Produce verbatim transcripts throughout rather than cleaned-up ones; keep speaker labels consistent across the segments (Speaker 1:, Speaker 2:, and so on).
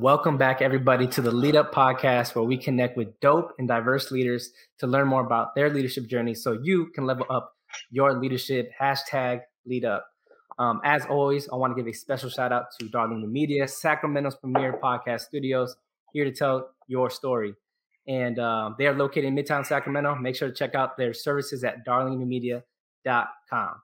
Speaker 1: welcome back, everybody, to the Lead Up Podcast, where we connect with dope and diverse leaders to learn more about their leadership journey so you can level up your leadership. Hashtag Lead Up. Um, as always, I want to give a special shout out to Darling New Media, Sacramento's premier podcast studios, here to tell your story. And um, they are located in Midtown Sacramento. Make sure to check out their services at darling new media dot com.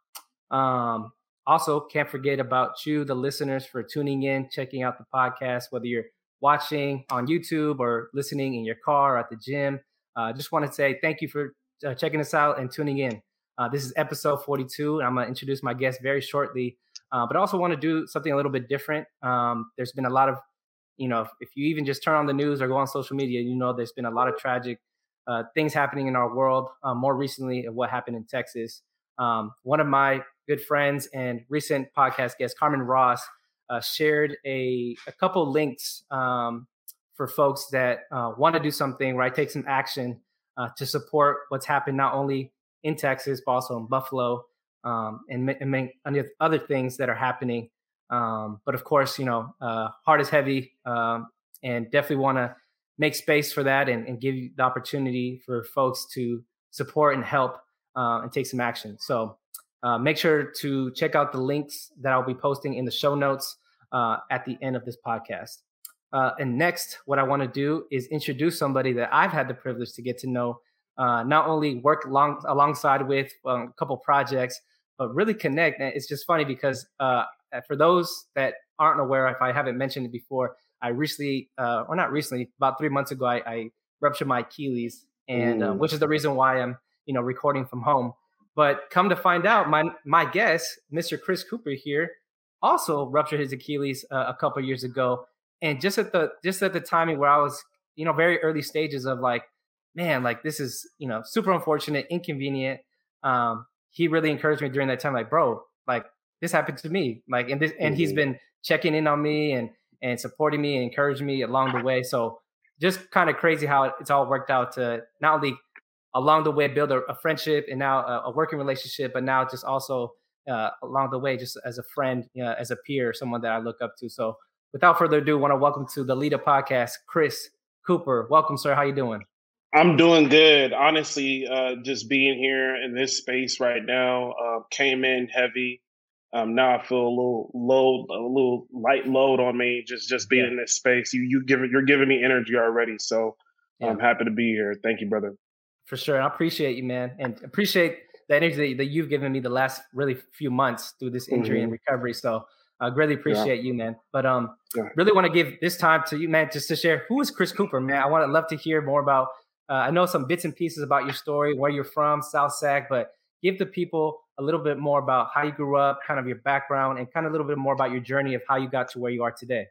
Speaker 1: Um, Also, can't forget about you, the listeners, for tuning in, checking out the podcast, whether you're watching on YouTube or listening in your car or at the gym. I uh, just want to say thank you for uh, checking us out and tuning in. Uh, this is episode forty-two, and I'm going to introduce my guest very shortly. Uh, but I also want to do something a little bit different. Um, there's been a lot of, you know, if you even just turn on the news or go on social media, you know, there's been a lot of tragic uh, things happening in our world. Uh, more recently, of what happened in Texas. Um, one of my good friends and recent podcast guest, Carmen Ross, uh, shared a, a couple links um, for folks that uh, want to do something, right? Take some action uh, to support what's happened not only in Texas, but also in Buffalo um, and, and many other things that are happening. Um, but of course, you know, uh, heart is heavy um, and definitely want to make space for that and, and give you the opportunity for folks to support and help uh, and take some action. So Uh, make sure to check out the links that I'll be posting in the show notes uh, at the end of this podcast. Uh, and next, what I want to do is introduce somebody that I've had the privilege to get to know, uh, not only work along, alongside with um, a couple projects, but really connect. And it's just funny because uh, for those that aren't aware, if I haven't mentioned it before, I recently, uh, or not recently, about three months ago, I, I ruptured my Achilles, and uh, which is the reason why I'm, you know, recording from home. But come to find out, my my guest, Mister Chris Cooper here, also ruptured his Achilles uh, a couple of years ago, and just at the just at the timing where I was, you know, very early stages of like, man, like this is, you know, super unfortunate, inconvenient. Um, he really encouraged me during that time, like, bro, like this happened to me, like, and this, and he's been checking in on me and and supporting me and encouraging me along the way. So just kind of crazy how it's all worked out to not only along the way build a, a friendship and now a, a working relationship, but now just also uh, along the way, just as a friend, you know, as a peer, someone that I look up to. So without further ado, I want to welcome to the Lead Up Podcast, Chris Cooper. Welcome, sir. How you doing?
Speaker 2: I'm doing good. Honestly, uh, just being here in this space right now uh, came in heavy. Um, now I feel a little load, a little light load on me. Just just being yeah. in this space, you you give you're giving me energy already. So yeah. I'm happy to be here. Thank you, brother.
Speaker 1: For sure. I appreciate you, man. And appreciate the energy that you've given me the last really few months through this injury mm-hmm. and recovery. So I greatly appreciate yeah. you, man. But um, yeah. really want to give this time to you, man, just to share who is Chris Cooper, man. I want to love to hear more about, uh, I know some bits and pieces about your story, where you're from, South Sac, but give the people a little bit more about how you grew up, kind of your background, and kind of a little bit more about your journey of how you got to where you are today.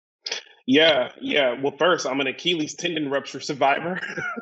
Speaker 2: Yeah, yeah. Well, first, I'm an Achilles tendon rupture survivor.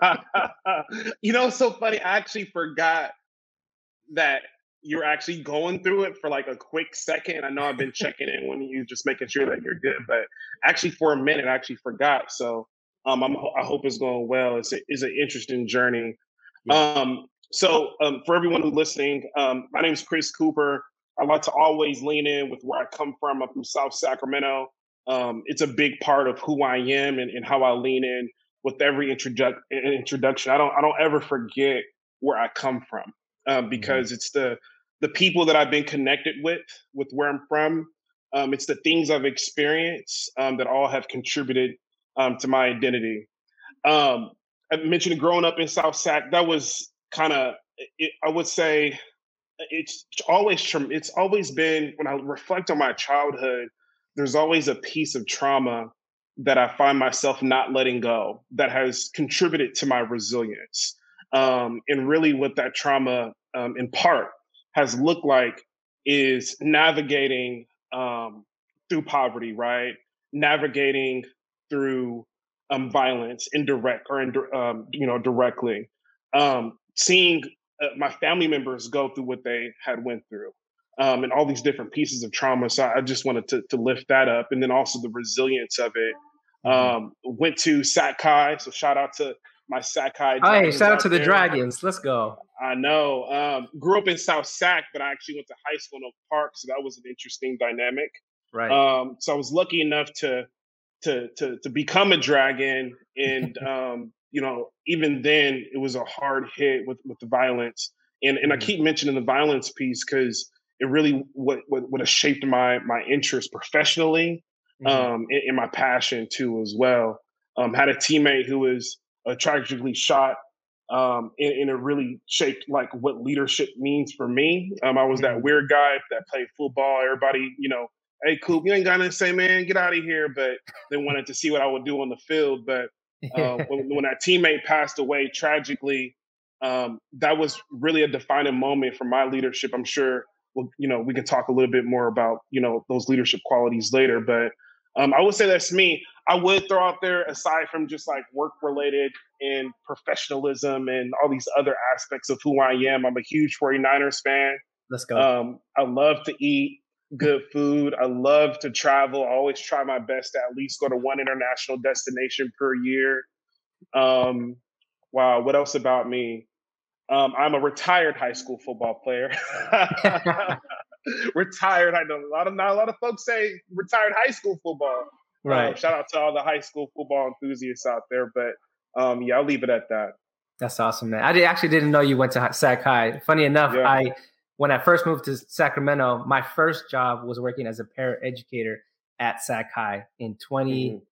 Speaker 2: You know, it's so funny. I actually forgot that you're actually going through it for like a quick second. I know I've been checking in when you just making sure that you're good, but actually for a minute, I actually forgot. So um, I'm, I hope it's going well. It's, a, it's an interesting journey. Yeah. Um, so um, for everyone who's listening, um, my name is Chris Cooper. I like to always lean in with where I come from. I'm from South Sacramento. Um, it's a big part of who I am and, and how I lean in with every introdu- introduction. I don't I don't ever forget where I come from um, because mm-hmm. it's the the people that I've been connected with, with where I'm from. Um, it's the things I've experienced um, that all have contributed um, to my identity. Um, I mentioned growing up in South Sac. That was kind of, I would say, it's always it's always been, when I reflect on my childhood, there's always a piece of trauma that I find myself not letting go that has contributed to my resilience. Um, and really what that trauma um, in part has looked like is navigating um, through poverty, right? Navigating through um, violence, indirect or, ind- um, you know, directly. Um, seeing uh, my family members go through what they had went through. Um, and all these different pieces of trauma. So I just wanted to, to lift that up. And then also the resilience of it. Mm-hmm. Um, went to Sac High. So shout out to my Sac High.
Speaker 1: Hey, shout out to the there. Dragons. Let's go.
Speaker 2: I know. Um, grew up in South Sac, but I actually went to high school in Oak Park. So that was an interesting dynamic.
Speaker 1: Right.
Speaker 2: Um, so I was lucky enough to to to to become a dragon. And um, you know, even then, it was a hard hit with with the violence. And and I keep mentioning the violence piece because it really what what what has shaped my my interest professionally, um, mm-hmm. and, and my passion too as well. Um, had a teammate who was uh, tragically shot. Um, and, and it really shaped like what leadership means for me. Um, I was that weird guy that played football. Everybody, you know, hey, Coop, you ain't got nothing to say, man, get out of here. But they wanted to see what I would do on the field. But uh, when, when that teammate passed away tragically, um, that was really a defining moment for my leadership. I'm sure, well, you know, we can talk a little bit more about, you know, those leadership qualities later. But um, I would say that's me. I would throw out there, aside from just like work related and professionalism and all these other aspects of who I am, I'm a huge 49ers fan.
Speaker 1: Let's go.
Speaker 2: Um, I love to eat good food. I love to travel. I always try my best to at least go to one international destination per year. Um, wow, what else about me? Um, I'm a retired high school football player. Retired. I know a lot of not a lot of folks say retired high school football.
Speaker 1: Right.
Speaker 2: Um, shout out to all the high school football enthusiasts out there. But um, yeah, I'll leave it at that.
Speaker 1: That's awesome, man. I did, actually didn't know you went to Sac High. Funny enough, yeah. I when I first moved to Sacramento, my first job was working as a paraeducator at Sac High in twenty, mm-hmm.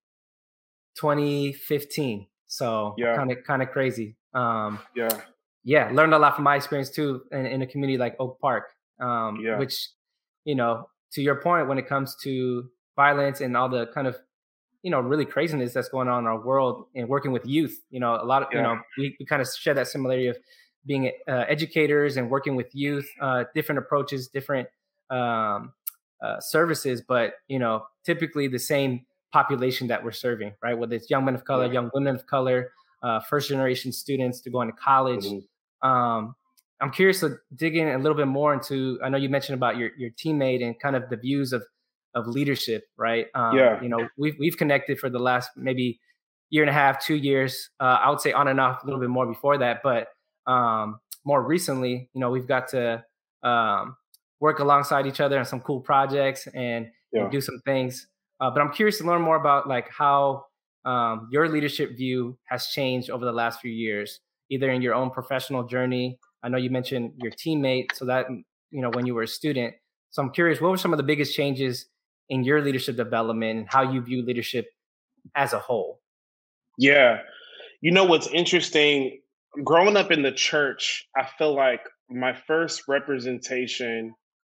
Speaker 1: twenty fifteen. So kind of kind of crazy. Um,
Speaker 2: yeah.
Speaker 1: Yeah, learned a lot from my experience too in, in a community like Oak Park, um,
Speaker 2: yeah.
Speaker 1: which, you know, to your point, when it comes to violence and all the kind of, you know, really craziness that's going on in our world and working with youth, you know, a lot of, yeah. you know, we, we kind of share that similarity of being uh, educators and working with youth, uh, different approaches, different um, uh, services, but, you know, typically the same population that we're serving, right? Whether it's young men of color, yeah. young women of color, uh, first generation students to go into college. Mm-hmm. Um, I'm curious to dig in a little bit more into, I know you mentioned about your, your teammate and kind of the views of, of leadership, right? Um,
Speaker 2: yeah.
Speaker 1: You know, we've, we've connected for the last maybe year and a half, two years, uh, I would say on and off a little bit more before that, but um, more recently, you know, we've got to um, work alongside each other on some cool projects and, yeah. and do some things. Uh, but I'm curious to learn more about like how um, your leadership view has changed over the last few years, either in your own professional journey. I know you mentioned your teammate, so that, you know, when you were a student. So I'm curious, what were some of the biggest changes in your leadership development and how you view leadership as a whole?
Speaker 2: Yeah. You know, what's interesting, growing up in the church, I feel like my first representation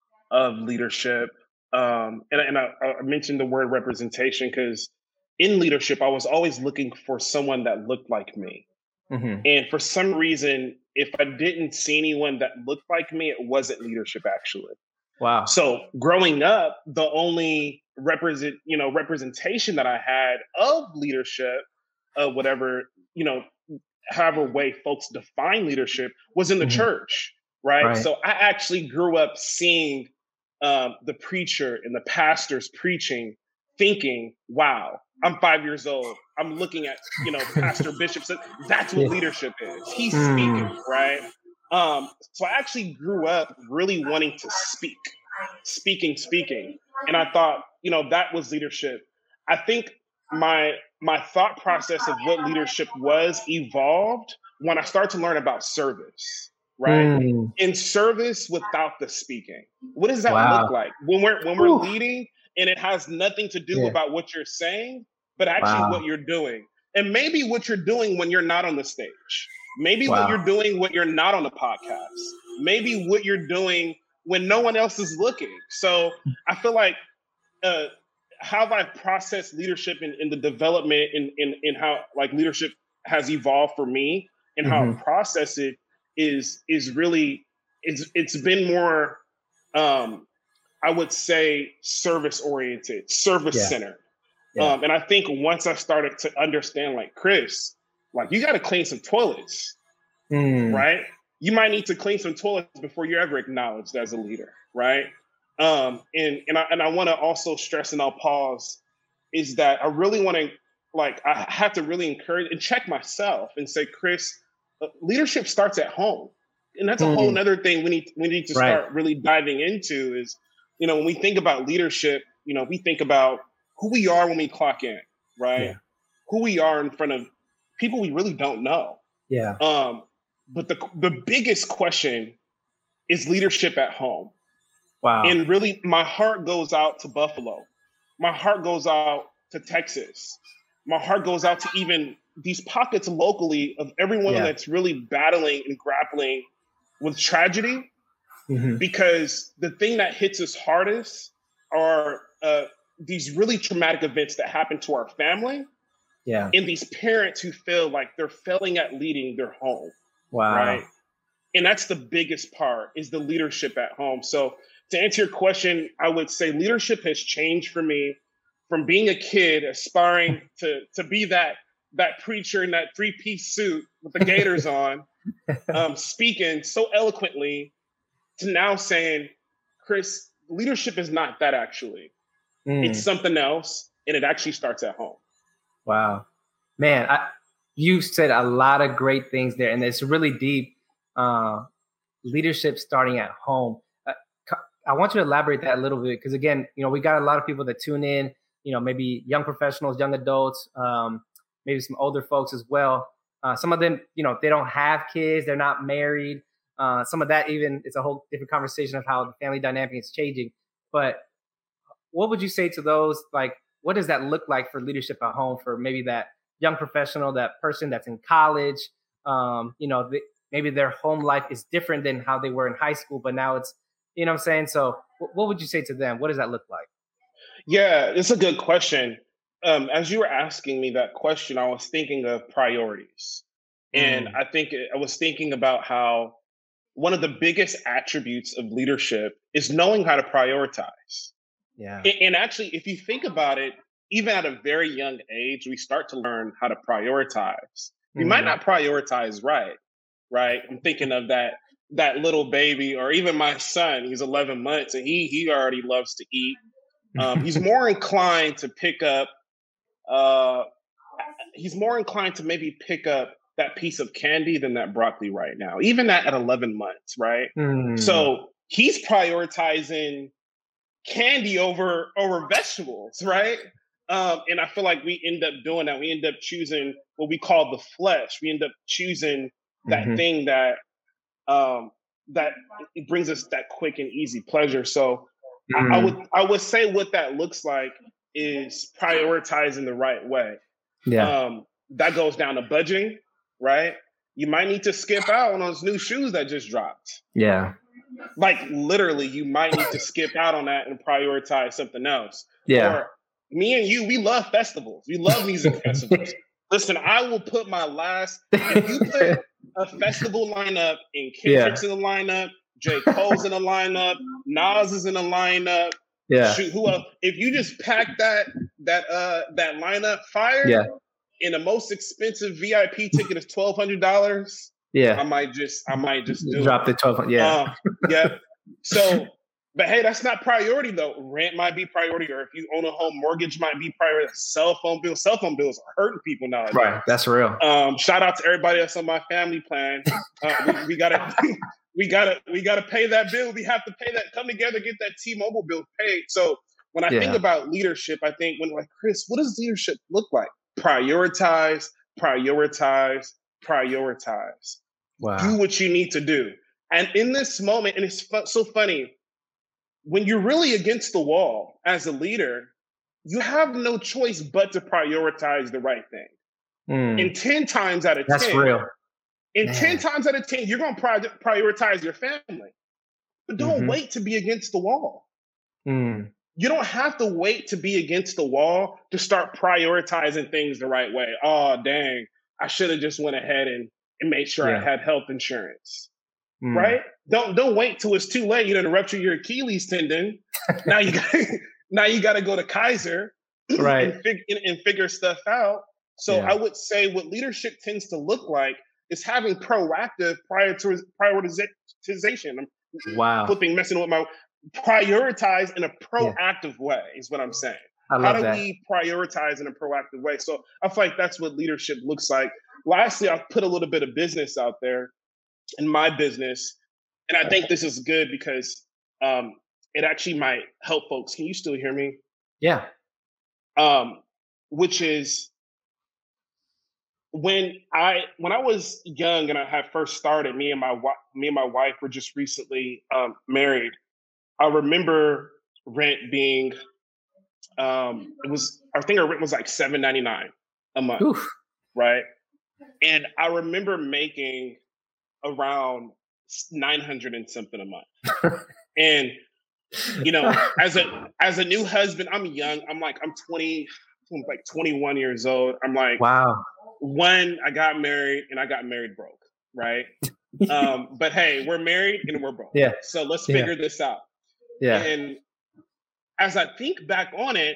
Speaker 2: of leadership, um, and, and I, I mentioned the word representation because in leadership, I was always looking for someone that looked like me. Mm-hmm. And for some reason, if I didn't see anyone that looked like me, it wasn't leadership, actually.
Speaker 1: Wow.
Speaker 2: So growing up, the only represent, you know, representation that I had of leadership, of whatever, you know, however way folks define leadership, was in the mm-hmm. church, right? right? So I actually grew up seeing um, the preacher and the pastors preaching, thinking, wow, I'm five years old. I'm looking at, you know, Pastor Bishop said, that's what yeah. leadership is. He's mm. speaking, right? Um, so I actually grew up really wanting to speak, speaking, speaking. And I thought, you know, that was leadership. I think my my thought process of what leadership was evolved when I started to learn about service, right? Mm. In service without the speaking. What does that wow. look like? When we're when we're Ooh. leading and it has nothing to do yeah. about what you're saying, but actually wow. what you're doing. And maybe what you're doing when you're not on the stage. Maybe wow. what you're doing when you're not on the podcast. Maybe what you're doing when no one else is looking. So I feel like uh, how I've processed leadership in, in the development in, in, in how like leadership has evolved for me and mm-hmm. how I process it is is really, it's it's been more, um, I would say, service oriented, service yeah. centered. Yeah. Um, and I think once I started to understand, like, Chris, like, you got to clean some toilets, mm. right? You might need to clean some toilets before you're ever acknowledged as a leader, right? Um, and and I, and I want to also stress, and I'll pause, is that I really want to, like, I have to really encourage and check myself and say, Chris, uh, leadership starts at home. And that's a mm. whole other thing we need, we need to start right. really diving into is, you know, when we think about leadership, you know, we think about who we are when we clock in, right?
Speaker 1: Yeah.
Speaker 2: Who we are in front of people we really don't know.
Speaker 1: Yeah.
Speaker 2: Um, but the the biggest question is leadership at home.
Speaker 1: Wow.
Speaker 2: And really, my heart goes out to Buffalo. My heart goes out to Texas. My heart goes out to even these pockets locally of everyone
Speaker 1: Yeah.
Speaker 2: that's really battling and grappling with tragedy.
Speaker 1: Mm-hmm.
Speaker 2: Because the thing that hits us hardest are uh, these really traumatic events that happen to our family.
Speaker 1: Yeah.
Speaker 2: And these parents who feel like they're failing at leading their home.
Speaker 1: Wow.
Speaker 2: Right. And that's the biggest part, is the leadership at home. So to answer your question, I would say leadership has changed for me from being a kid aspiring to, to be that, that preacher in that three-piece suit with the gaiters on, um, speaking so eloquently, to now saying, Chris, leadership is not that actually. Mm. It's something else, and it actually starts at home.
Speaker 1: Wow. Man, I, you said a lot of great things there, and it's really deep. Uh, leadership starting at home. Uh, I want you to elaborate that a little bit, because again, you know, we got a lot of people that tune in, you know, maybe young professionals, young adults, um, maybe some older folks as well. Uh, some of them, you know, they don't have kids, they're not married. Uh, some of that even, it's a whole different conversation of how the family dynamic is changing. But what would you say to those, like, what does that look like for leadership at home for maybe that young professional, that person that's in college, um, you know, the, maybe their home life is different than how they were in high school, but now it's, you know what I'm saying? So what would you say to them? What does that look like?
Speaker 2: Yeah, it's a good question. Um, as you were asking me that question, I was thinking of priorities. And mm. I think I was thinking about how one of the biggest attributes of leadership is knowing how to prioritize.
Speaker 1: Yeah.
Speaker 2: And, and actually, if you think about it, even at a very young age, we start to learn how to prioritize. We mm. might not prioritize right. Right. I'm thinking of that that little baby, or even my son. He's eleven months and he he already loves to eat. Um, he's more inclined to pick up. Uh, he's more inclined to maybe pick up that piece of candy than that broccoli right now. Even that at eleven months, right? Mm. So he's prioritizing candy over over vegetables, right? Um, and I feel like we end up doing that. We end up choosing what we call the flesh. We end up choosing that mm-hmm. thing that um, that it brings us that quick and easy pleasure. So mm-hmm. I, I would I would say what that looks like is prioritizing the right way.
Speaker 1: Yeah,
Speaker 2: um, that goes down to budgeting, right? You might need to skip out on those new shoes that just dropped.
Speaker 1: Yeah,
Speaker 2: like literally, you might need to skip out on that and prioritize something else.
Speaker 1: Yeah,
Speaker 2: or me and you, we love festivals. We love music festivals. Listen, I will put my last. If you put a festival lineup and Kendrick's yeah. in the lineup, J. Cole's in the lineup, Nas is in the lineup.
Speaker 1: Yeah.
Speaker 2: Shoot, who else? If you just pack that that uh that lineup fire,
Speaker 1: yeah.
Speaker 2: and the most expensive V I P ticket is twelve hundred dollars.
Speaker 1: Yeah,
Speaker 2: I might just I might just do
Speaker 1: drop
Speaker 2: it.
Speaker 1: the twelve. Yeah,
Speaker 2: uh, yeah. So, but hey, that's not priority though. Rent might be priority, or if you own a home, mortgage might be priority. Cell phone bills, cell phone bills are hurting people nowadays.
Speaker 1: Right, that's real.
Speaker 2: Um, shout out to everybody that's on my family plan. Uh, we, we gotta, we gotta, we gotta pay that bill. We have to pay that. Come together, get that T-Mobile bill paid. So when I yeah. think about leadership, I think when like Chris, what does leadership look like? Prioritize, prioritize, prioritize.
Speaker 1: Wow.
Speaker 2: Do what you need to do. And in this moment, and it's fu- so funny, when you're really against the wall as a leader, you have no choice but to prioritize the right thing. Mm. And ten times out of
Speaker 1: That's
Speaker 2: ten,
Speaker 1: real.
Speaker 2: And Man. ten times out of ten, you're going to pri- prioritize your family. But don't mm-hmm. wait to be against the wall.
Speaker 1: Mm.
Speaker 2: You don't have to wait to be against the wall to start prioritizing things the right way. Oh, dang, I should have just went ahead and, and made sure yeah. I had health insurance. Mm. Right? Don't don't wait till it's too late. You know, to rupture your Achilles tendon. now you got now you got to go to Kaiser,
Speaker 1: right,
Speaker 2: and, fig- and, and figure stuff out. So yeah. I would say what leadership tends to look like is having proactive prioritization. I'm
Speaker 1: wow,
Speaker 2: flipping, messing with my prioritize in a proactive yeah. way is what I'm saying.
Speaker 1: I love
Speaker 2: How do
Speaker 1: that.
Speaker 2: we prioritize in a proactive way? So I feel like that's what leadership looks like. Lastly, I'll put a little bit of business out there. In my business, and I think this is good because um, it actually might help folks. Can you still hear me?
Speaker 1: Yeah.
Speaker 2: Um, which is when I when I was young and I had first started, me and my wi- me and my wife were just recently um, married. I remember rent being um, it was I think our rent was like seven ninety nine a month,
Speaker 1: Oof.
Speaker 2: right? And I remember making around nine hundred and something a month. And you know, as a as a new husband, I'm young. I'm like I'm twenty, I'm like twenty-one years old. I'm like,
Speaker 1: Wow.
Speaker 2: one, I got married and I got married broke, right? Um, but hey, we're married and we're broke.
Speaker 1: Yeah.
Speaker 2: So let's
Speaker 1: Yeah.
Speaker 2: figure this out.
Speaker 1: Yeah.
Speaker 2: And as I think back on it,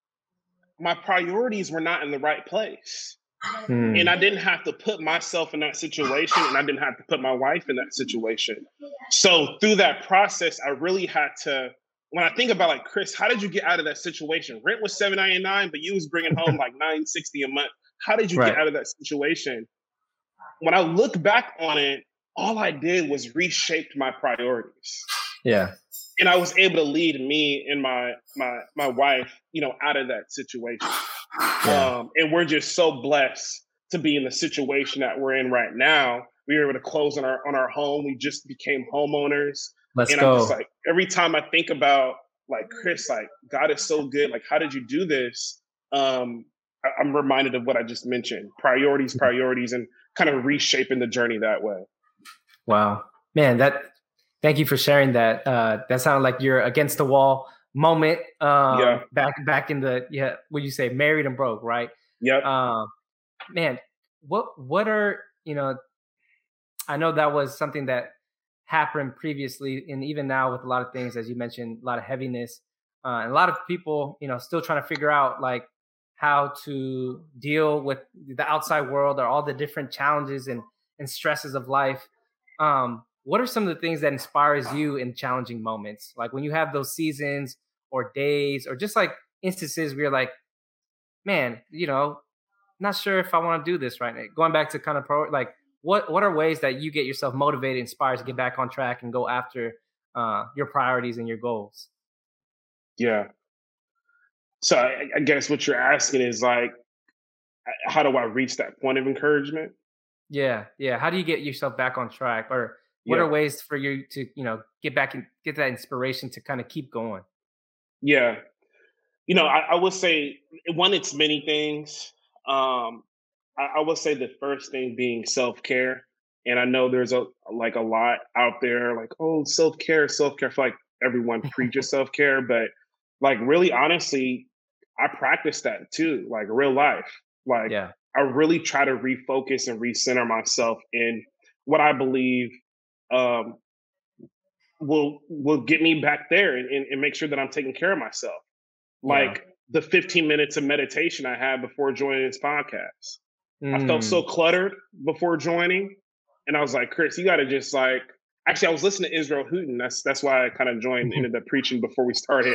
Speaker 2: my priorities were not in the right place.
Speaker 1: Hmm.
Speaker 2: And I didn't have to put myself in that situation, and I didn't have to put my wife in that situation. So through that process, I really had to, when I think about like, Chris, how did you get out of that situation? Rent was seven ninety-nine, but you was bringing home like nine sixty a month. How did you
Speaker 1: Right.
Speaker 2: get out of that situation? When I look back on it, all I did was reshape my priorities.
Speaker 1: Yeah.
Speaker 2: And I was able to lead me and my my my wife, you know, out of that situation.
Speaker 1: Yeah.
Speaker 2: Um, and we're just so blessed to be in the situation that we're in right now. We were able to close on our on our home. We just became homeowners.
Speaker 1: Let's
Speaker 2: And
Speaker 1: go.
Speaker 2: I'm just like, every time I think about like Chris, like God is so good. Like, how did you do this? Um, I, I'm reminded of what I just mentioned: priorities, priorities, and kind of reshaping the journey that way.
Speaker 1: Wow, man, that thank you for sharing that. Uh, that sounded like you're against the wall moment. Um,
Speaker 2: Yeah.
Speaker 1: back back in the yeah, what you say, married and broke, right?
Speaker 2: Yep.
Speaker 1: Um, man, what what are you know? I know that was something that happened previously, and even now with a lot of things, as you mentioned, a lot of heaviness, uh, and a lot of people, you know, still trying to figure out like how to deal with the outside world or all the different challenges and and stresses of life. Um, what are some of the things that inspires you in challenging moments, like when you have those seasons or days or just like instances where you're like, man, you know, not sure if I want to do this right now. Going back to kind of pro, like what what are ways that you get yourself motivated, inspired to get back on track and go after uh, your priorities and your goals?
Speaker 2: Yeah. So I, I guess what you're asking is like, how do I reach that point of encouragement?
Speaker 1: Yeah, yeah. How do you get yourself back on track, or what
Speaker 2: Yeah.
Speaker 1: are ways for you to you know get back and get that inspiration to kind of keep going?
Speaker 2: Yeah. You know, I, I would say one, it's many things. Um, I, I would say the first thing being self care. And I know there's a like a lot out there, like, oh, self care, self care. I feel like everyone preaches self care, but like really honestly, I practice that too, like real life. Like
Speaker 1: Yeah,
Speaker 2: I really try to refocus and recenter myself in what I believe um, will will get me back there and, and, and make sure that I'm taking care of myself.
Speaker 1: yeah.
Speaker 2: Like the fifteen minutes of meditation I had before joining this podcast. I felt so
Speaker 1: Mm.
Speaker 2: cluttered before joining. And I was like, Chris, you got to just like, actually, I was listening to Israel Houghton. That's that's why I kind of joined, ended up preaching before we started.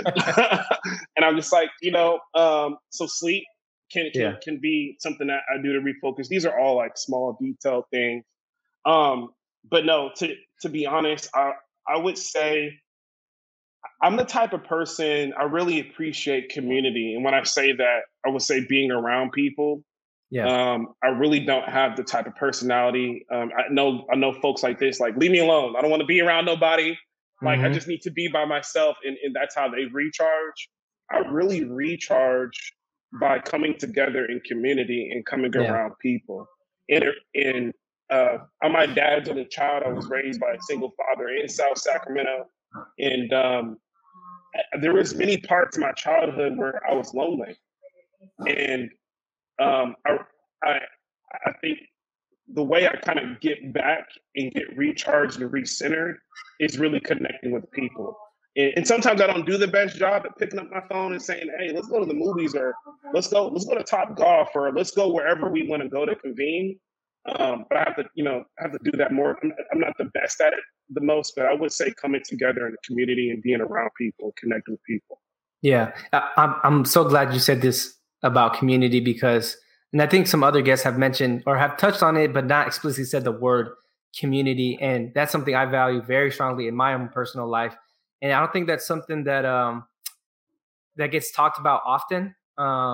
Speaker 2: And I'm just like, you know, um, so sleep can, can,
Speaker 1: Yeah,
Speaker 2: can be something that I do to refocus. These are all like small detailed things. Um, but no, to, to be honest, I, I would say I'm the type of person, I really appreciate community. And when I say that, I would say being around people.
Speaker 1: yeah.
Speaker 2: Um, I really don't have the type of personality. Um, I know I know folks like this, like, leave me alone. I don't want to be around nobody. Like, I
Speaker 1: Hmm.
Speaker 2: just need to be by myself. And, and that's how they recharge. I really recharge by coming together in community and coming
Speaker 1: Yeah,
Speaker 2: around people. And, and uh, I'm my dad's only child. I was raised by a single father in South Sacramento. And um, there was many parts of my childhood where I was lonely. And um, I, I, I think the way I kind of get back and get recharged and recentered is really connecting with people. And, and sometimes I don't do the best job at picking up my phone and saying, "Hey, let's go to the movies," or "Let's go, let's go to Top Golf," or "Let's go wherever we want to go to convene." Um, but I have to, you know, I have to do that more. I'm, I'm not the best at it the most, but I would say coming together in the community and being around people, connecting with people.
Speaker 1: yeah. I, I'm I'm so glad you said this about community because, and I think some other guests have mentioned or have touched on it, but not explicitly said the word community, and that's something I value very strongly in my own personal life. And I don't think that's something that um that gets talked about often. Um,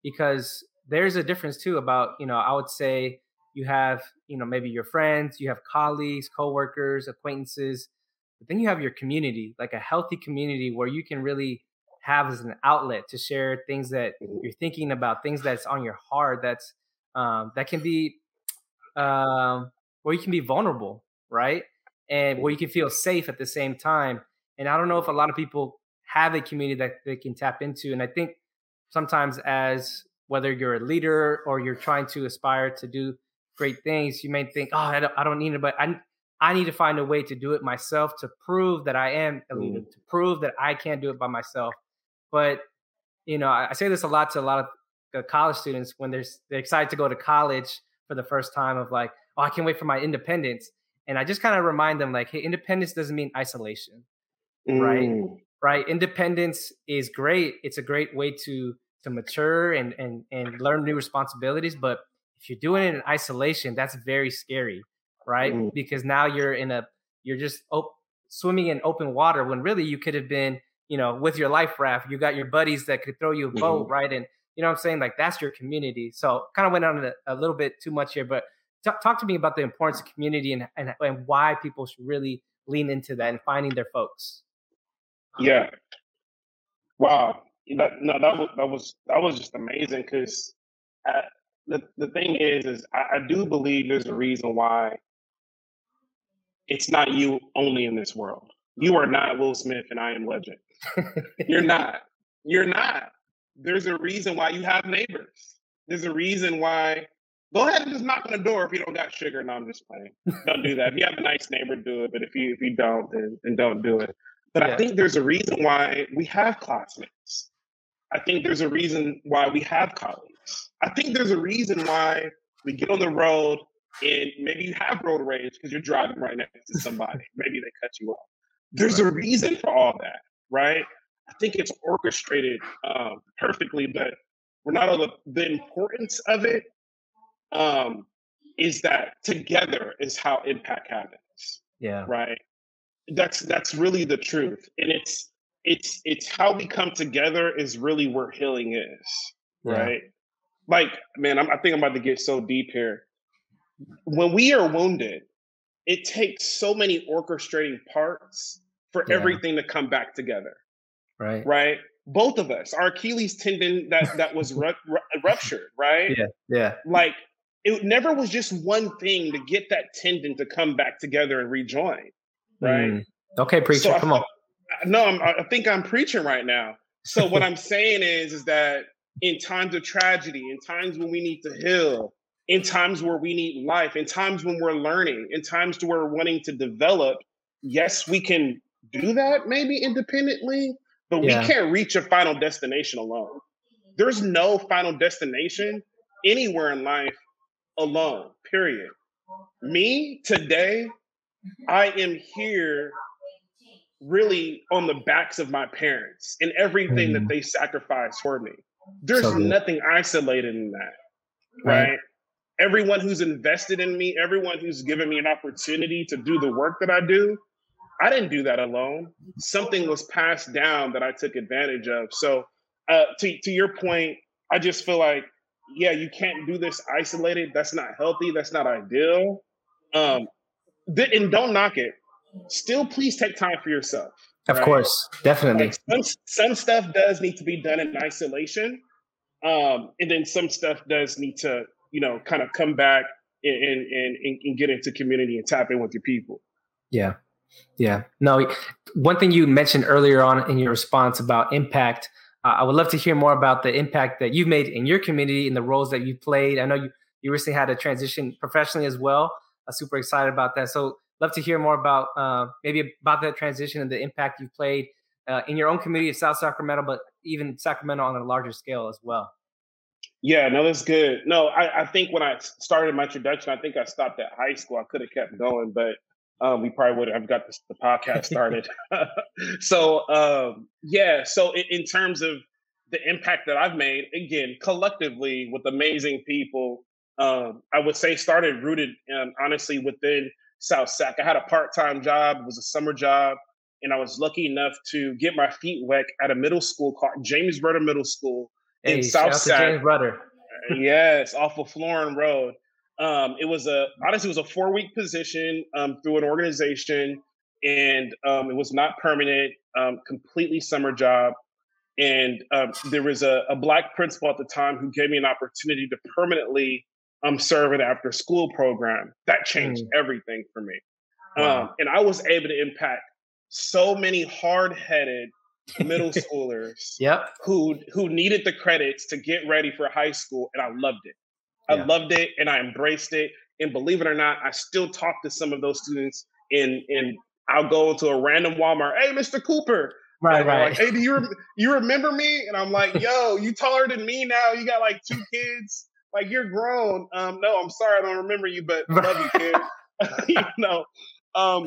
Speaker 1: because there's a difference too about, you know, I would say you have, you know, maybe your friends, you have colleagues, coworkers, acquaintances, but then you have your community, like a healthy community where you can really have as an outlet to share things that
Speaker 2: Mhm.
Speaker 1: you're thinking about, things that's on your heart, that's um, that can be um, where you can be vulnerable, right? And where you can feel safe at the same time. And I don't know if a lot of people have a community that they can tap into. And I think sometimes, as whether you're a leader or you're trying to aspire to do great things, you may think, "Oh, I don't, I don't need it," but I, I need to find a way to do it myself to prove that I am a leader,
Speaker 2: Mhm.
Speaker 1: to prove that I can do it by myself. But you know, I, I say this a lot to a lot of uh, college students when they're they're excited to go to college for the first time of like, oh, I can't wait for my independence. And I just kind of remind them like, hey, independence doesn't mean isolation, right?
Speaker 2: Mm.
Speaker 1: Right? Independence is great. It's a great way to to mature and and and learn new responsibilities. But if you're doing it in isolation, that's very scary, right?
Speaker 2: Mm.
Speaker 1: Because now you're in a you're just op- swimming in open water when really you could have been, you know, with your life raft. You got your buddies that could throw you a boat,
Speaker 2: Mhm.
Speaker 1: right? And you know what I'm saying? Like that's your community. So kind of went on a, a little bit too much here, but t- talk to me about the importance of community and, and and why people should really lean into that and finding their folks.
Speaker 2: Yeah. Wow. That, no, that was that was that was just amazing because the the thing is, is I, I do believe there's a reason why it's not you only in this world. You are not Will Smith and I Am Legend. You're not. You're not. There's a reason why you have neighbors. There's a reason why. Go ahead and just knock on the door if you don't got sugar. No, I'm just playing. Don't do that. If you have a nice neighbor, do it. But if you if you don't, then, then don't do it. But I
Speaker 1: Yeah.
Speaker 2: think there's a reason why we have classmates. I think there's a reason why we have colleagues. I think there's a reason why we get on the road and maybe you have road rage because you're driving right next to somebody. Maybe they cut you off. There's
Speaker 1: Right.
Speaker 2: a reason for all that, right? I think it's orchestrated um, perfectly, but we're not all the, the importance of it um, is that together is how impact happens,
Speaker 1: Yeah.
Speaker 2: right? That's that's really the truth, and it's it's it's how we come together is really where healing is,
Speaker 1: Yeah.
Speaker 2: right? Like, man, I'm, I think I'm about to get so deep here. When we are wounded, it takes so many orchestrating parts for
Speaker 1: Yeah.
Speaker 2: everything to come back together,
Speaker 1: Right.
Speaker 2: right? Both of us, our Achilles tendon that that was ru- ru- ruptured, right?
Speaker 1: Yeah. Yeah.
Speaker 2: Like, it never was just one thing to get that tendon to come back together and rejoin, right?
Speaker 1: Mm. Okay,
Speaker 2: So
Speaker 1: preacher,
Speaker 2: I
Speaker 1: come on.
Speaker 2: felt no, I'm, I think I'm preaching right now. So what I'm saying is, is that in times of tragedy, in times when we need to heal, in times where we need life, in times when we're learning, in times to where we're wanting to develop, yes, we can do that maybe independently, but we
Speaker 1: Yeah.
Speaker 2: can't reach a final destination alone. There's no final destination anywhere in life alone, period. Me today, I am here really on the backs of my parents and everything that
Speaker 1: Mm.
Speaker 2: they sacrificed for me.
Speaker 1: So
Speaker 2: There's
Speaker 1: good.
Speaker 2: nothing isolated in that,
Speaker 1: Right.
Speaker 2: right? Everyone who's invested in me, everyone who's given me an opportunity to do the work that I do, I didn't do that alone. Something was passed down that I took advantage of. So, uh, to, to your point, I just feel like, yeah, you can't do this isolated. That's not healthy. That's not ideal. Um, th- and don't knock it. Still, please take time for yourself,
Speaker 1: Of
Speaker 2: right?
Speaker 1: course. Definitely.
Speaker 2: Like some some stuff does need to be done in isolation, um, and then some stuff does need to, you know, kind of come back and and, and and get into community and tap in with your people.
Speaker 1: Yeah. Yeah. No, one thing you mentioned earlier on in your response about impact, uh, I would love to hear more about the impact that you've made in your community and the roles that you played. I know you, you recently had a transition professionally as well. I'm super excited about that. So love to hear more about uh, maybe about that transition and the impact you played uh, in your own community of South Sacramento, but even Sacramento on a larger scale as well.
Speaker 2: Yeah, no, that's good. No, I, I think when I started my introduction, I think I stopped at high school. I could have kept going, but um, we probably would have got this, the podcast started. so, um, yeah, so in, in terms of the impact that I've made, again, collectively with amazing people, um, I would say started rooted um, honestly within South Sac. I had a part time job, it was a summer job, and I was lucky enough to get my feet wet at a middle school called James Verda Middle School in
Speaker 1: Hey,
Speaker 2: South
Speaker 1: shout out to
Speaker 2: Sac.
Speaker 1: James Rudder.
Speaker 2: Yes, off of Florin Road. Um, it was a honestly, it was a four week position um, through an organization, and um, it was not permanent, um, completely summer job. And um, there was a, a black principal at the time who gave me an opportunity to permanently um, serve an after school program. That changed mm. everything for me. Wow. Um, and I was able to impact so many hard headed middle schoolers
Speaker 1: yep.
Speaker 2: who who needed the credits to get ready for high school, and I loved it. I yeah. loved it, and I embraced it. And believe it or not, I still talk to some of those students. In in I'll go into a random Walmart. Hey, Mister Cooper.
Speaker 1: Right, right.
Speaker 2: Like, hey, do you rem- you remember me? And I'm like, yo, you taller than me now. You got like two kids. Like you're grown. Um, no, I'm sorry, I don't remember you, but I love you, kid. you know. Um,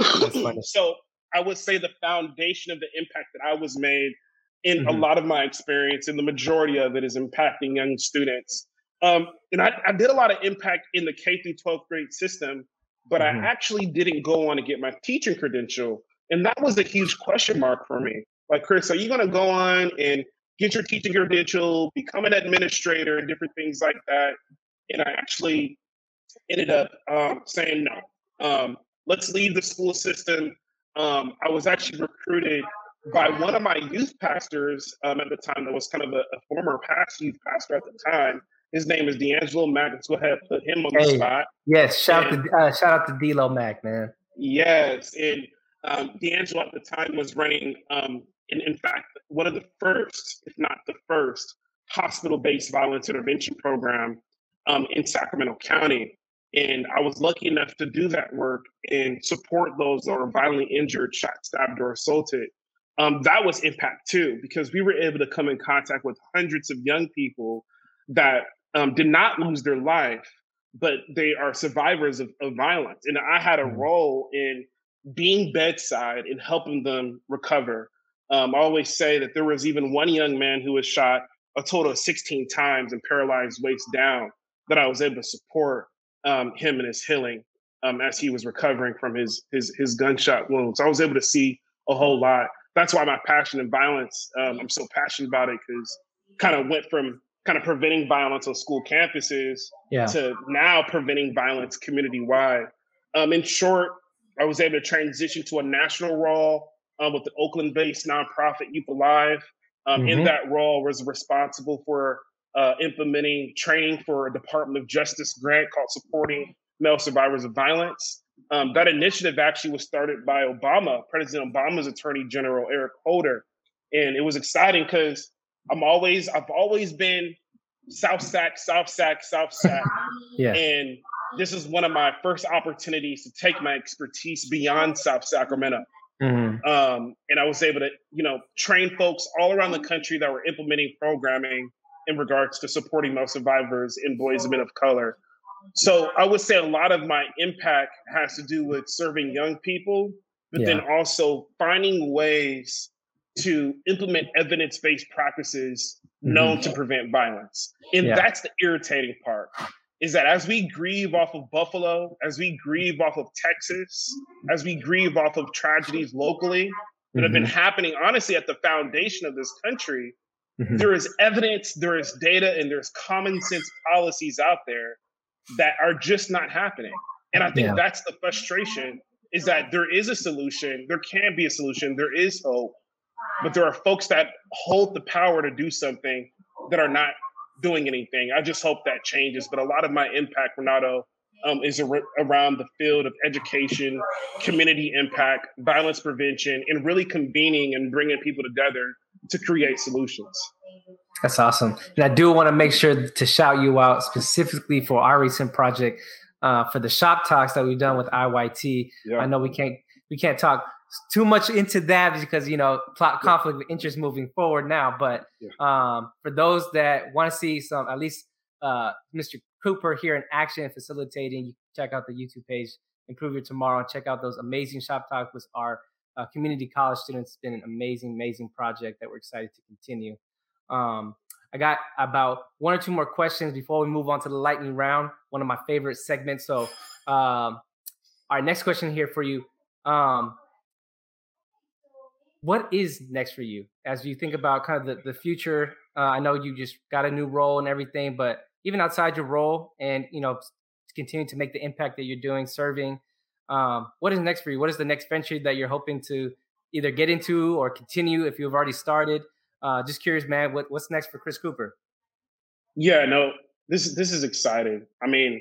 Speaker 2: so I would say the foundation of the impact that I was made in mm-hmm. a lot of my experience, and the majority of it is impacting young students. Um, and I, I did a lot of impact in the K through twelfth grade system, but mm-hmm. I actually didn't go on to get my teaching credential. And that was a huge question mark for me. Like, Chris, are you going to go on and get your teaching credential, become an administrator, and different things like that? And I actually ended up um, saying no. Um, let's leave the school system. Um, I was actually recruited by one of my youth pastors um, at the time that was kind of a, a former past youth pastor at the time. His name is D'Angelo Mack. Let's go ahead and put him on hey, the spot.
Speaker 1: Yes, shout, and, to, uh, shout out to D-Lo Mack, man.
Speaker 2: Yes, and um, D'Angelo at the time was running, um, in, in fact, one of the first, if not the first, hospital-based violence intervention program um, in Sacramento County. And I was lucky enough to do that work and support those that were violently injured, shot, stabbed, or assaulted. Um, that was impact too, because we were able to come in contact with hundreds of young people that um, did not lose their life, but they are survivors of, of violence. And I had a role in being bedside and helping them recover. Um, I always say that there was even one young man who was shot a total of sixteen times and paralyzed waist down that I was able to support um, him in his healing um, as he was recovering from his, his, his gunshot wounds. I was able to see a whole lot. That's why my passion in violence, um, I'm so passionate about it, because kind of went from kind of preventing violence on school campuses yeah. to now preventing violence community-wide. Um, in short, I was able to transition to a national role um, with the Oakland-based nonprofit Youth Alive. Um, mm-hmm. In that role, was responsible for uh, implementing training for a Department of Justice grant called Supporting Male Survivors of Violence. Um, that initiative actually was started by Obama, President Obama's Attorney General, Eric Holder. And it was exciting because I'm always, I've always been South Sac, South Sac, South Sac.
Speaker 1: yeah.
Speaker 2: And this is one of my first opportunities to take my expertise beyond South Sacramento.
Speaker 1: Mm-hmm.
Speaker 2: Um, and I was able to, you know, train folks all around the country that were implementing programming in regards to supporting male survivors and boys and men of color. So I would say a lot of my impact has to do with serving young people, but yeah. then also finding ways to implement evidence-based practices known mm-hmm. to prevent violence. And yeah. that's the irritating part, is that as we grieve off of Buffalo, as we grieve off of Texas, as we grieve off of tragedies locally that mm-hmm. have been happening, honestly, at the foundation of this country, mm-hmm. there is evidence, there is data, and there's common sense policies out there that are just not happening. And I think yeah. that's the frustration, is that there is a solution, there can be a solution, there is hope, but there are folks that hold the power to do something that are not doing anything. I just hope that changes. But a lot of my impact, Renato, um, is ar- around the field of education, community impact, violence prevention, and really convening and bringing people together to create solutions.
Speaker 1: That's awesome. And I do want to make sure to shout you out specifically for our recent project, uh, for the shop talks that we've done with I Y T. Yeah. I know we can't we can't talk too much into that because, you know, plot conflict of interest moving forward now. But yeah. um, for those that want to see some, at least uh, Mister Cooper here in action facilitating, you can check out the YouTube page, Improve Your Tomorrow, and check out those amazing shop talks with our uh, community college students. It's been an amazing, amazing project that we're excited to continue. Um, I got about one or two more questions before we move on to the lightning round, one of my favorite segments. So um, our next question here for you. Um, what is next for you as you think about kind of the, the future, uh, I know you just got a new role and everything, but even outside your role and, you know, continue to make the impact that you're doing, serving, um, what is next for you? What is the next venture that you're hoping to either get into or continue if you've already started? Uh, just curious, man, what, what's next for Chris Cooper?
Speaker 2: Yeah, no, this this is exciting. I mean,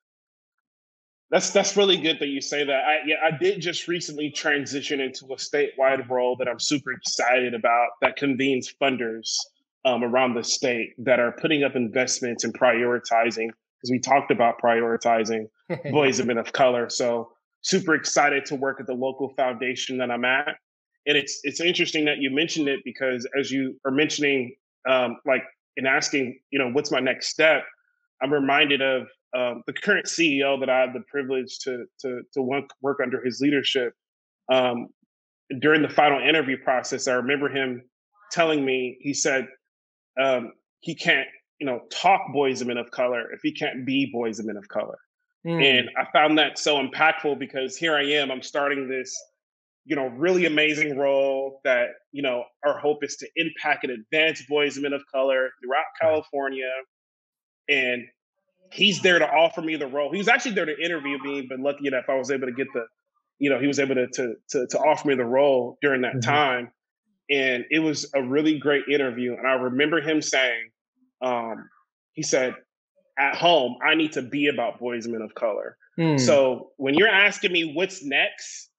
Speaker 2: that's that's really good that you say that. I yeah, I did just recently transition into a statewide role that I'm super excited about that convenes funders um, around the state that are putting up investments and prioritizing, because we talked about prioritizing boys and men of color. So super excited to work at the local foundation that I'm at. And it's it's interesting that you mentioned it, because as you are mentioning, um, like, and asking, you know, what's my next step? I'm reminded of um, the current C E O that I have the privilege to to to work, work under his leadership. Um, during the final interview process, I remember him telling me, he said um, he can't, you know, talk boys and men of color if he can't be boys and men of color.
Speaker 1: Mm.
Speaker 2: And I found that so impactful, because here I am, I'm starting this, you know, really amazing role that, you know, our hope is to impact and advance boys and men of color throughout California. And he's there to offer me the role. He was actually there to interview me, but lucky enough, I was able to get the, you know, he was able to to to, to offer me the role during that
Speaker 1: Mm-hmm.
Speaker 2: time. And it was a really great interview. And I remember him saying, um, he said, at home, I need to be about boys and men of color.
Speaker 1: Mm.
Speaker 2: So when you're asking me what's next,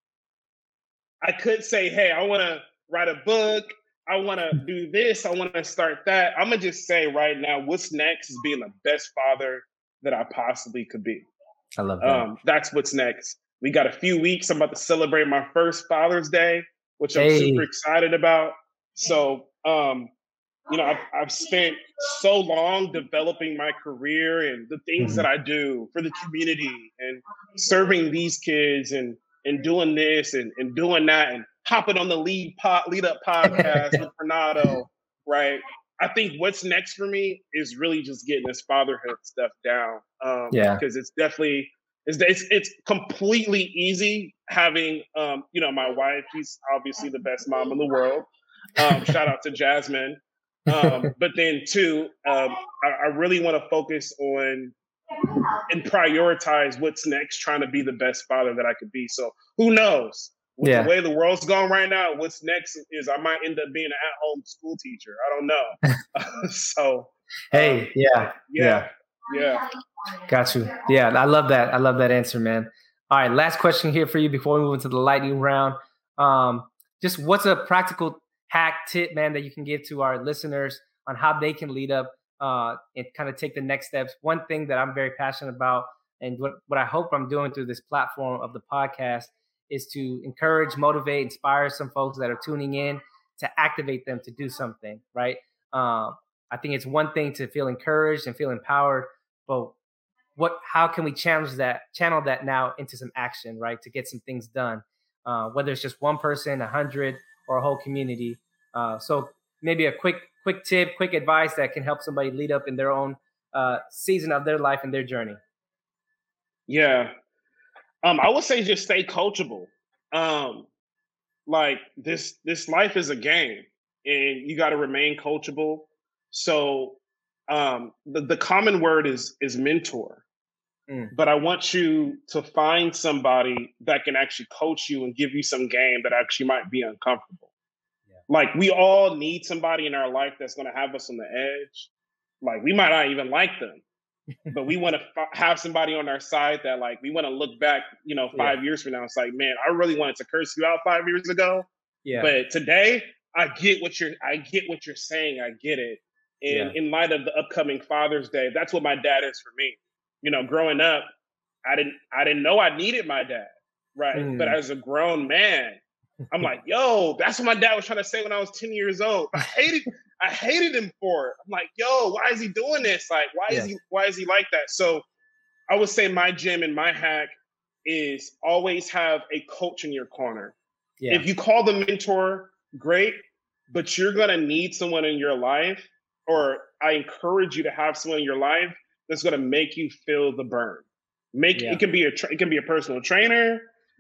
Speaker 2: I could say, hey, I want to write a book. I want to do this. I want to start that. I'm going to just say right now, what's next is being the best father that I possibly could be.
Speaker 1: I love that.
Speaker 2: Um, that's what's next. We got a few weeks. I'm about to celebrate my first Father's Day, which I'm
Speaker 1: Hey.
Speaker 2: super excited about. So, um, you know, I've, I've spent so long developing my career and the things
Speaker 1: Mm-hmm.
Speaker 2: that I do for the community and serving these kids and and doing this and, and doing that and hopping on the lead pot lead up podcast with Renato, right? I think what's next for me is really just getting this fatherhood stuff down. Um,
Speaker 1: Yeah.
Speaker 2: because it's definitely it's, it's it's completely easy having um, you know, my wife. She's obviously the best mom in the world. Um, shout out to Jasmine. Um, but then too, um, I, I really want to focus on and prioritize what's next, trying to be the best father that I could be. So who knows? With
Speaker 1: Yeah.
Speaker 2: the way the world's going right now, what's next is I might end up being an at-home school teacher. I don't know. so
Speaker 1: Hey,
Speaker 2: um,
Speaker 1: yeah,
Speaker 2: yeah, yeah.
Speaker 1: Got you. Yeah, I love that. I love that answer, man. All right, last question here for you before we move into the lightning round. Um, just what's a practical hack tip, man, that you can give to our listeners on how they can lead up uh, and kind of take the next steps? One thing that I'm very passionate about, and what, what I hope I'm doing through this platform of the podcast, is to encourage, motivate, inspire some folks that are tuning in to activate them to do something, right? Um, I think it's one thing to feel encouraged and feel empowered, but what, how can we challenge that, channel that now into some action, right? To get some things done, uh, whether it's just one person, a hundred, or a whole community. Uh, so maybe a quick, quick tip, quick advice that can help somebody lead up in their own uh, season of their life and their journey.
Speaker 2: Yeah. Um, I would say just stay coachable. Um, like this, this life is a game, and you got to remain coachable. So um, the the common word is is mentor.
Speaker 1: Mm.
Speaker 2: But I want you to find somebody that can actually coach you and give you some game that actually might be uncomfortable. Yeah. Like we all need somebody in our life that's going to have us on the edge. Like we might not even like them, but we want to f- have somebody on our side that, like, we want to look back, you know, five yeah. years from now. It's like, man, I really wanted to curse you out five years ago. Yeah. But today I get what you're, I get what you're saying. I get it. And yeah. in light of the upcoming Father's Day, that's what my dad is for me. You know, growing up, I didn't, I didn't know I needed my dad. Right. Mm. But as a grown man, I'm like, yo, that's what my dad was trying to say when I was ten years old. I hated, I hated him for it. I'm like, yo, why is he doing this? Like, why yeah. is he, why is he like that? So I would say my gem and my hack is always have a coach in your corner. Yeah. If you call the mentor, great, but you're going to need someone in your life, or I encourage you to have someone in your life that's going to make you feel the burn. Make yeah. it can be a, tra- it can be a personal trainer.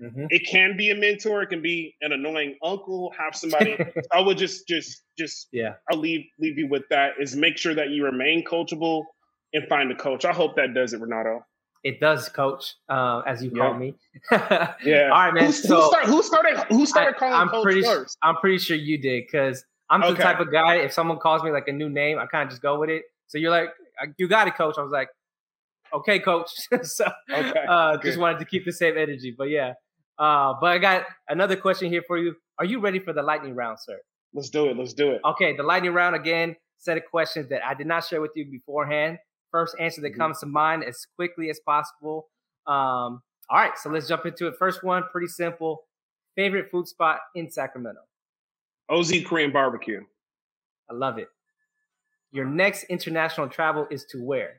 Speaker 2: Mm-hmm. It can be a mentor. It can be an annoying uncle. Have somebody. I would just, just, just.
Speaker 1: Yeah.
Speaker 2: I'll leave leave you with that. Is make sure that you remain coachable and find a coach. I hope that does it, Renato.
Speaker 1: It does, Coach, uh, as you
Speaker 2: yeah.
Speaker 1: call me.
Speaker 2: yeah.
Speaker 1: All right, man.
Speaker 2: Who,
Speaker 1: so
Speaker 2: who, start, who started? Who started calling
Speaker 1: I, I'm
Speaker 2: Coach
Speaker 1: pretty,
Speaker 2: first?
Speaker 1: I'm pretty sure you did, because I'm okay. the type of guy. If someone calls me like a new name, I kind of just go with it. So you're like, you got it, Coach. I was like, okay, Coach. so
Speaker 2: okay.
Speaker 1: uh, just wanted to keep the same energy, but yeah. Uh, but I got another question here for you. Are you ready for the lightning round, sir?
Speaker 2: Let's do it. Let's do it.
Speaker 1: Okay, the lightning round again. Set of questions that I did not share with you beforehand. First answer that mm-hmm. comes to mind as quickly as possible. Um, all right, so let's jump into it. First one, pretty simple. Favorite food spot in Sacramento?
Speaker 2: O Z Korean Barbecue.
Speaker 1: I love it. Your next international travel is to where?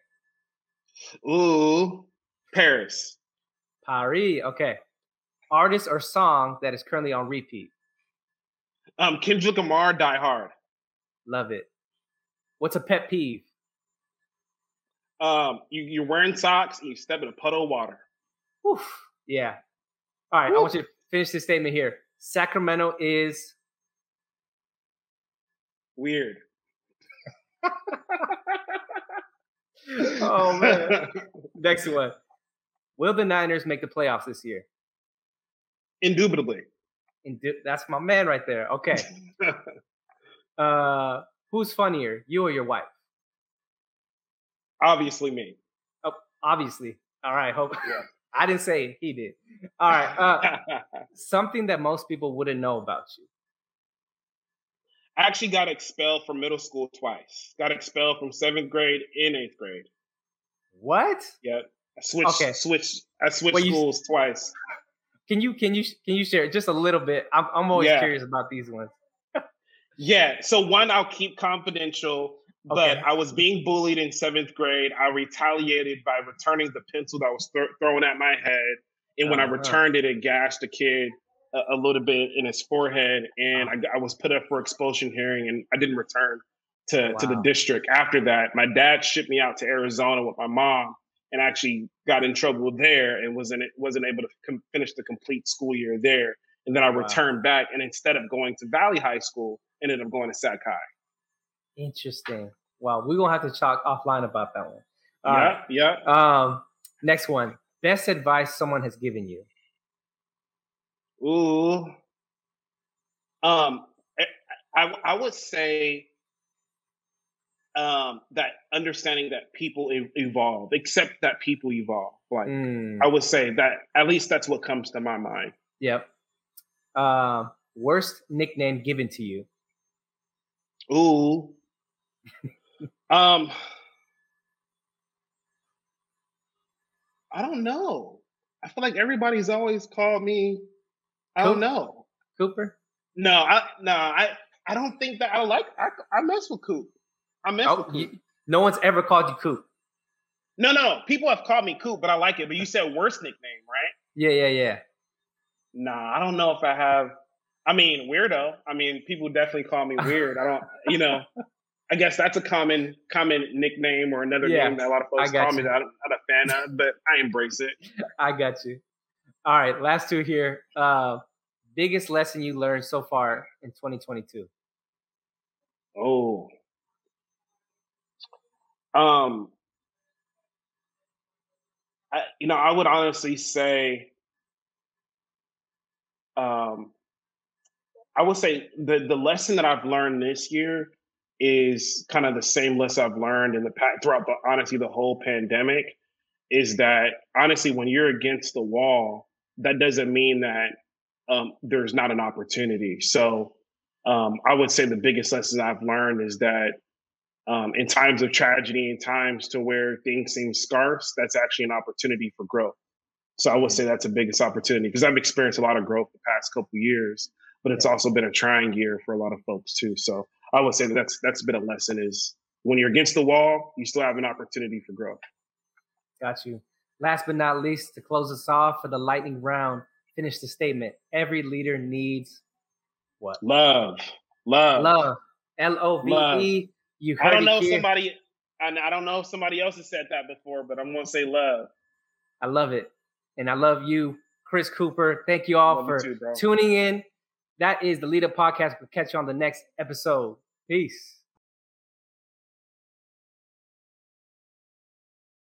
Speaker 2: Ooh, Paris.
Speaker 1: Paris, okay. Artist or song that is currently on repeat?
Speaker 2: Um, Kendrick Lamar, Die Hard.
Speaker 1: Love it. What's a pet peeve?
Speaker 2: Um, you, you're wearing socks and you step in a puddle of water.
Speaker 1: Oof. Yeah. All right, Oof. I want you to finish this statement here. Sacramento is
Speaker 2: weird.
Speaker 1: Oh man. Next one. Will the Niners make the playoffs this year?
Speaker 2: Indubitably.
Speaker 1: Indu- that's my man right there. Okay. uh, who's funnier, you or your wife?
Speaker 2: Obviously me.
Speaker 1: Oh, obviously. All right. Hope. Yeah. I didn't say it. He did. All right. Uh, something that most people wouldn't know about you.
Speaker 2: I actually got expelled from middle school twice. Got expelled from seventh grade and eighth grade.
Speaker 1: What?
Speaker 2: Yeah. I switched. Okay. Switched. I switched well, schools you, twice.
Speaker 1: Can you can you can you share just a little bit? I'm I'm always yeah. curious about these ones.
Speaker 2: yeah. So one, I'll keep confidential. But okay. I was being bullied in seventh grade. I retaliated by returning the pencil that was th- thrown at my head. And when uh, I returned it, it gashed a kid a, a little bit in his forehead. And uh, I, I was put up for expulsion hearing, and I didn't return to, wow. to the district. After that, my dad shipped me out to Arizona with my mom and actually got in trouble there and wasn't, wasn't able to com- finish the complete school year there. And then I wow. returned back. And instead of going to Valley High School, ended up going to Sac High.
Speaker 1: Interesting. Wow, we're gonna have to talk offline about that one. All
Speaker 2: yeah,
Speaker 1: right.
Speaker 2: yeah.
Speaker 1: Um, next one. Best advice someone has given you.
Speaker 2: Ooh. Um, I I would say um that understanding that people evolve, accept that people evolve. Like mm. I would say that at least that's what comes to my mind.
Speaker 1: Yep. Uh, worst nickname given to you.
Speaker 2: Ooh. um, I don't know. I feel like everybody's always called me. I
Speaker 1: Cooper?
Speaker 2: don't know.
Speaker 1: Cooper?
Speaker 2: No, I no, I I don't think that I like. I I mess with Coop. I mess
Speaker 1: oh,
Speaker 2: with Coop.
Speaker 1: You, no one's ever called you Coop.
Speaker 2: No, no, people have called me Coop, but I like it. But you said worst nickname, right?
Speaker 1: Yeah, yeah, yeah.
Speaker 2: Nah, I don't know if I have. I mean, weirdo. I mean, people definitely call me weird. I don't, you know, I guess that's a common common nickname or another yeah, name that a lot of folks call you. me that I'm not a fan of, but I embrace it.
Speaker 1: I got you. All right, last two here. Uh, biggest lesson you learned so far in twenty twenty-two?
Speaker 2: Oh. Um, I, you know, I would honestly say, um, I would say the, the lesson that I've learned this year is kind of the same lesson I've learned in the past throughout the, honestly, the whole pandemic is that honestly, when you're against the wall, that doesn't mean that um, there's not an opportunity. So um, I would say the biggest lesson I've learned is that um, in times of tragedy, in times to where things seem scarce, that's actually an opportunity for growth. So I would say that's the biggest opportunity because I've experienced a lot of growth the past couple of years. But it's also been a trying year for a lot of folks too. So I would say that that's that's been a lesson is when you're against the wall, you still have an opportunity for growth.
Speaker 1: Got you. Last but not least, to close us off for the lightning round, finish the statement. Every leader needs what?
Speaker 2: Love. Love.
Speaker 1: Love. L O V E. You heard
Speaker 2: I don't know
Speaker 1: it here.
Speaker 2: somebody. I, I don't know if somebody else has said that before, but I'm going to say love.
Speaker 1: I love it, and I love you, Chris Cooper. Thank you all
Speaker 2: Love
Speaker 1: for
Speaker 2: you too, bro.
Speaker 1: tuning in. That is the Lead Up Podcast. We'll catch you on the next episode. Peace.